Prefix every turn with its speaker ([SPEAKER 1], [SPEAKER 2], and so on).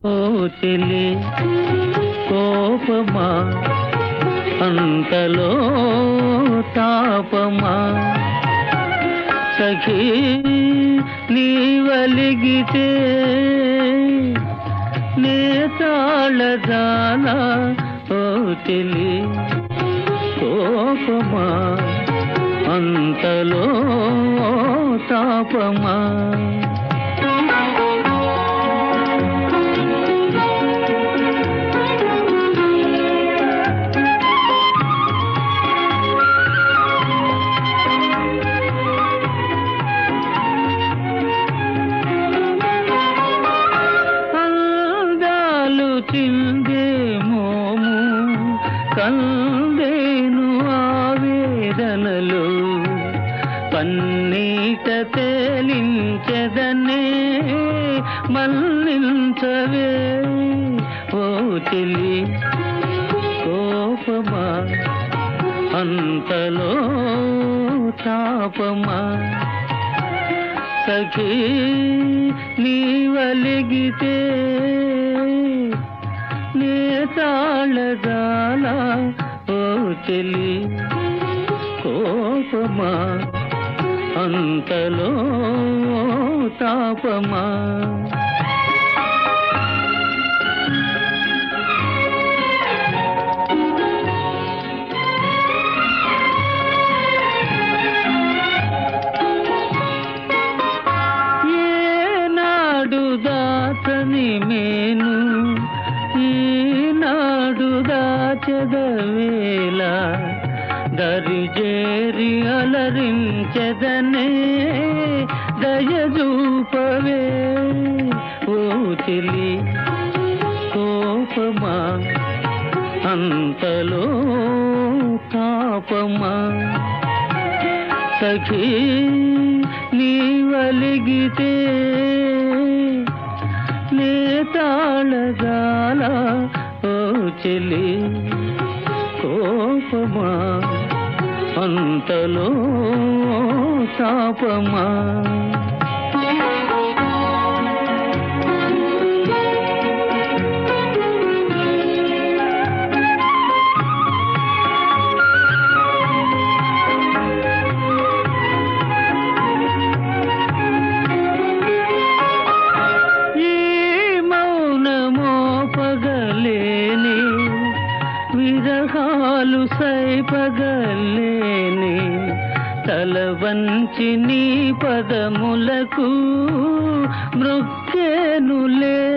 [SPEAKER 1] ఓ చెలి కోపమా అంతలో తాపమా సఖీ నీవలిగితే నే తాళజాలా ఓ చెలి కోపమా అంతలో తాపమా చిందే మోము కందేను ఆవేదనలు పన్నీట తేలించెదనే మన్నించవే ఓ చెలి కోపమా అంతలో తాపమా సఖీ నీవలిగితే నే తాళజాలా ఓ చెలి కోపమా అంతలో తాపమా ఏనాడు దాచని మేను ఈనాడు దాచెదవేళ దరిజేరి అలరించెదనే దయజూపవే ఓ చెలి కోపమా అంతలో తాపమా సఖీ నీవలిగితే నే తాళజాలా ఓ చెలి కోపమా అంతలో తాపమా విరహాలు సైపగలేని తల వంచి నీ పదములకు మృక్కేనులే